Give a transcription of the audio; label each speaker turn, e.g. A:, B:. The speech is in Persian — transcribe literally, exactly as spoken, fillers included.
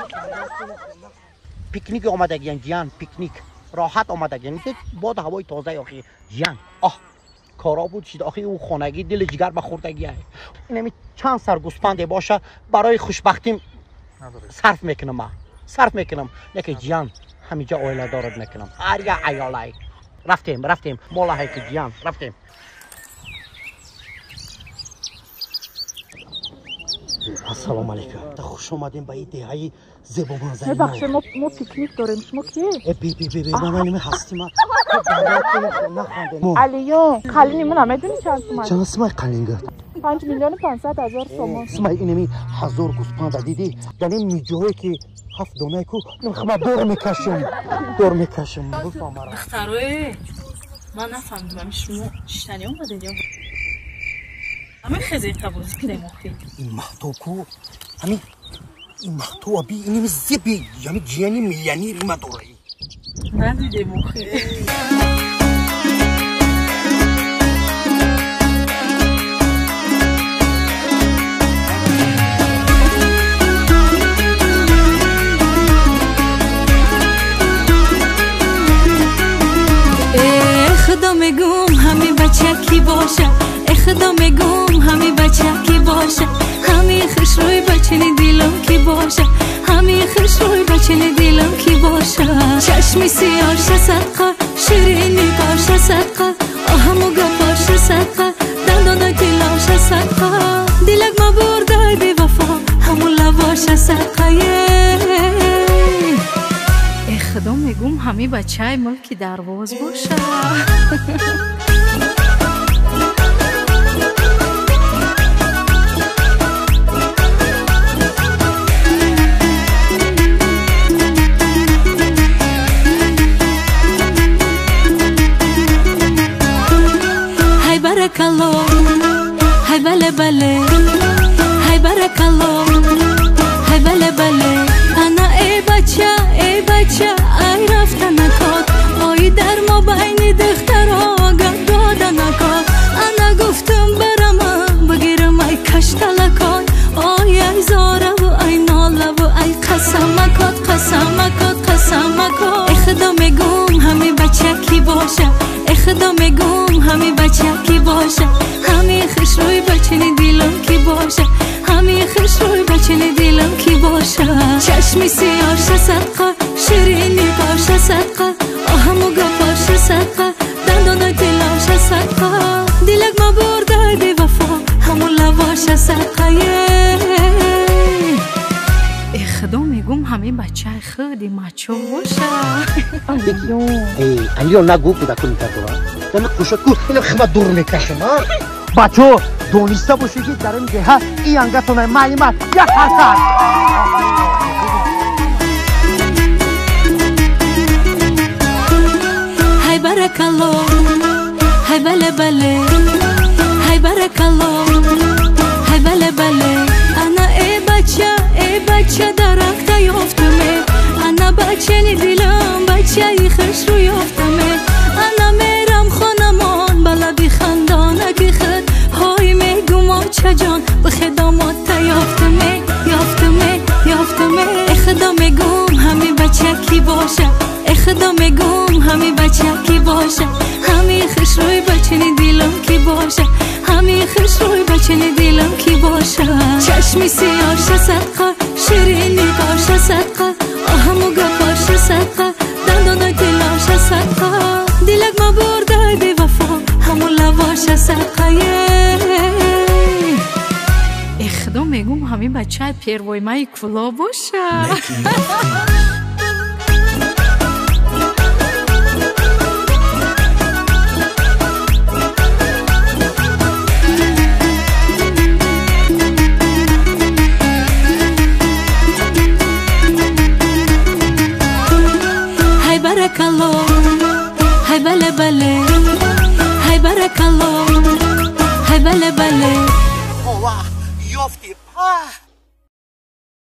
A: پیکنیک آمدگیان جیان، پیکنیک راحت آمدگیان. باد هوای تازه آخی جیان. آه کارا بود شد آخی او خانگی دل جگر بخوردگی است. اینمی چند سر گوسفند باشه برای خوشبختیم صرف میکنم من. صرف میکنم یکی جیان همینجا اویلا دارد میکنم. آریا عیالای. رفتیم رفتیم مولا هی که جیان رفتیم. السلام علیکم. خوش اومدین به این دهه زیبا منظره.
B: ببخشید ما ما پیکنیک داریم. شما کیه؟
A: بی بی بی بی من نمی هستم.
B: علیو قلینی من نمیدونی چند تومن.
A: چند اسمای قلینگه؟
B: پنج میلیون پانصد هزار تومان.
A: اسمای اینمی هزار گوسفند دیدی؟ در این میجایی که هفت دانه کو نمیخوام دور میکشم. دور میکشم.
C: دختروی من نفهمیدم شما چشتنی اومدین یا همین خیزه قبول کنیم اخی
A: این محتو کو همین این محتو بی اینم زیبی یعنی جیانی میلیونیر ما دورایی
C: ندیدیم اخی
D: خدا میگم همین بچه کی باشه خدا میگم همین بچه کی باشه همین خوش روی بچه دیلم کی باشه همین خوش روی بچه دیلم کی باشه چشمی سیاش صدقه شیرینی باشه صدقه آهمو گپاش صدقه دندان دیلاش صدقه دیلک ما برده بی وفا همون لواش صدقه خدا میگم همین بچه ملکی درواز باشه Barakallah, hay bale bale, hay barakallah, hay bale bale. Ana ey bacha, ey bacha, ay rafta nakot. Oy dar ma bayni dخترا gada nakot. Ana guftum barama, bagiram ay kashtalakot. Oy ay zara bu ay nala bu ay qasamakot, qasamakot, qasamakot. Khda megum hami bacha ki bosha. خدا میگم همین بچه کی باشه همین خوش روی بچه دیلم کی باشه همین خوش روی بچه دیلم کی باشه چشمی سیاش صدقه شیرینی باشه صدقه آهمو گپاش صدقه دندان دیلاش صدقه دیلک ما برده بی وفا همون لواش صدقه خدا میگم همین بچه خودی مچو باشه
A: علیو ای علیو نگو که دکون کردوا دل کوشت کو خیلی خما دور میکشم ها بچو دونیسته باشی که در این جهه این انگتونه معلومات یک حرکت
D: های barakallah های bale bale های barakallah های bale bale ana ey bacha ey bacha darakta yoftame ana bacheni dilam bachai خوش رو yoftame ana meram khonaman baladi khandanaki khad hoy megum chajan be khidamat yoftame yoftame yoftame khda megum hami bacha ki bosha خدا میگم همین بچه کی باشه همین خوش روی بچه دیلم کی باشه همین خوش روی بچه دیلم کی باشه چشمی سیاش صدقه شیرینی باشه صدقه آهمو گپاش صدقه دندان دیلاش صدقه دیلک ما برده بی وفا همون لواش صدقه خدا میگم همین بچه پیروی مای کلا باشه barakallah hay bale bale hay barakallah hay bale bale
A: Allah yofti ah